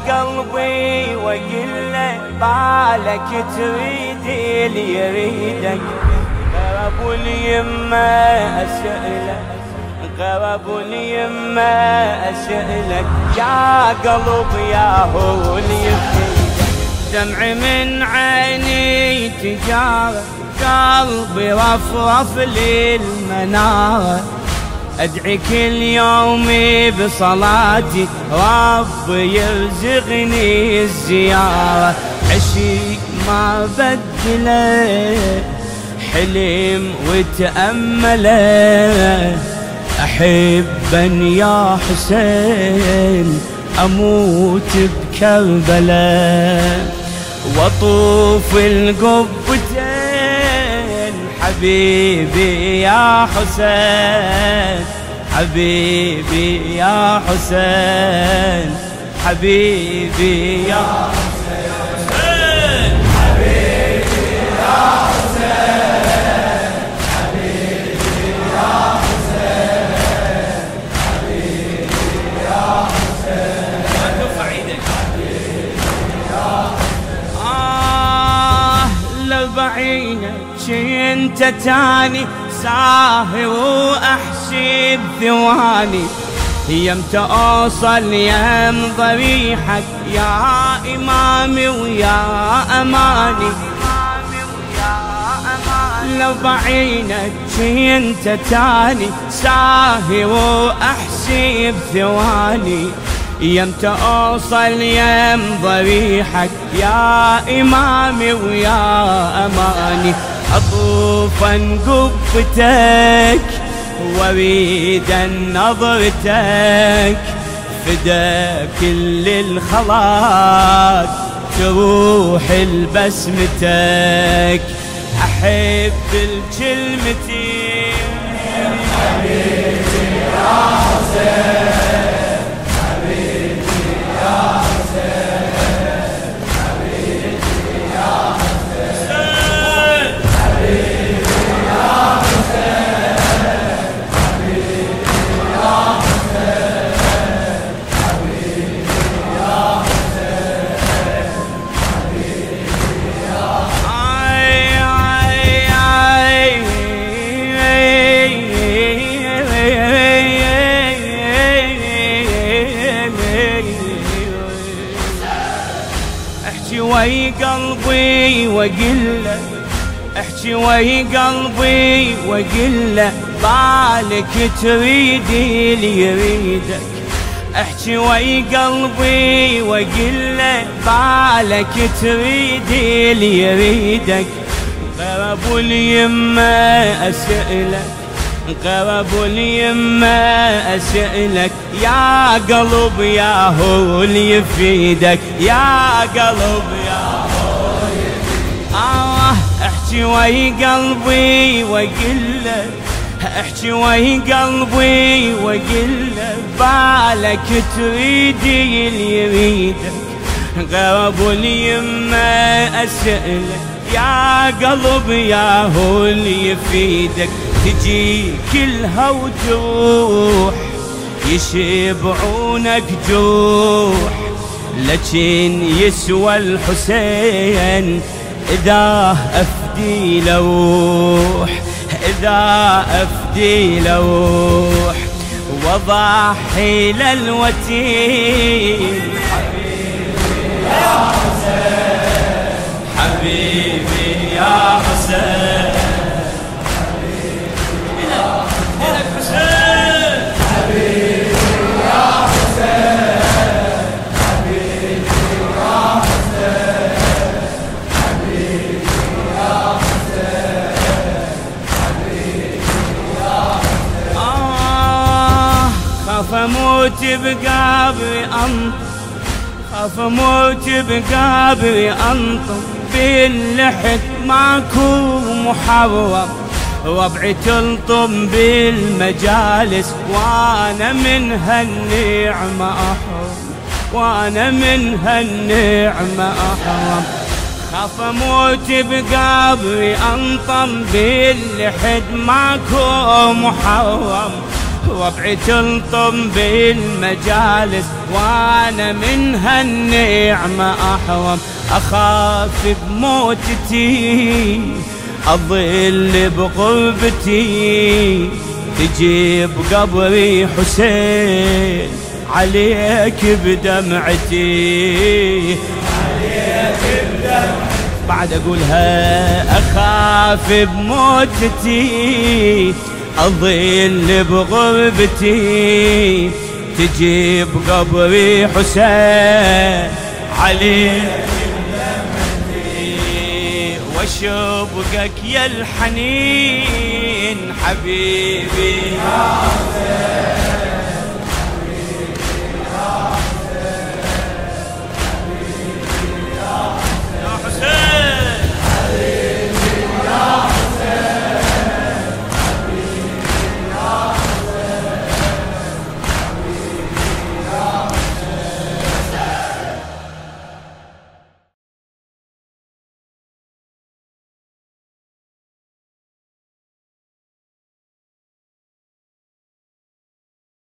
قلبي وقل له بالك تريد اللي يريدك. غرب اليمة أسألك، غرب اليمة أسألك، يا قلب يا هو اللي يفيدك. دمع من عيني تجارة، قلبي رفرف للمنارة، أدعي كل يوم بصلاتي ربي يرزقني الزيارة. عشق ما بدله حلم وتأمله، أحبا يا حسين أموت بكربلاء، وأطوف القبتين حبيبي يا حسين، حبيبي يا حسين، حبيبي يا حسين، حبيبي يا حسين، حبيبي يا حسين، حبيبي يا حسين. ارفع ايدك. حبيبي يا حسين. لو بعينك انت تاني ساهي واحسب ثواني، يمتى اوصل يم ضريحك يا امامي ويا اماني. لو بعينك انت تاني ساهي واحسب ثواني، يمتى اوصل يم ضريحك يا امامي ويا اماني. اطوفا قبتك واريد نظرتك، فدا كل الخلاق تروح البسمتك، احب الكلمتين حبيبي يا حسين، حبيبي يا حسين، حبيبي يا حسين، حبيبي يا حسين، حبيبي يا حسين، حبيبي يا حسين، حبيبي يا احكي وي قلبي وقله، احكي وي قلبي وقله، بالك تريد اللي يريدك. احكي وي قلبي وقله، بالك تريد اللي يريدك. غرب اليمة أسألك، غرب اليمة أسألك، يا قلب يا هو اللي يفيدك، يا قلب يا هو اللي يفيدك. احكي وي قلبي وقله، احكي وي قلبي وقله، بالك تريد اللي يريدك. غرب اليمة أسألك، يا قلب يا هو اللي يفيدك. تجي كلها وتروح يشبعونك جروح، لكن يسوى الحسين إذا أفدي لوح، إذا أفدي لوح، وضحي للوتين. حبيبي يا حسين، حبيبي يا حسين، حبيبي يا حسين، حبيبي يا حسين، حبيبي يا حسين، حبيبي يا حسين، حبيبي يا حسين. خاف اموت بقبري انطق، خاف اموت بقبري انطق، باللحد ماكو محرم، ربعي تلطم بالمجالس، وانا من هالنعمة احرم، وانا من هالنعمة احرم. خاف اموت بقبري انطم، باللحد ماكو محرم، ربعي تلطم بالمجالس وانا من هالنعمة احرم. اخاف بموتتي اظل بغربتي تجيب قبري حسين عليك بدمعتي بعد اقولها. اخاف بموتتي اظل بغربتي تجيب قبري حسين عليك بدمعتي واشبقك يا الحنين حبيبي يا حسين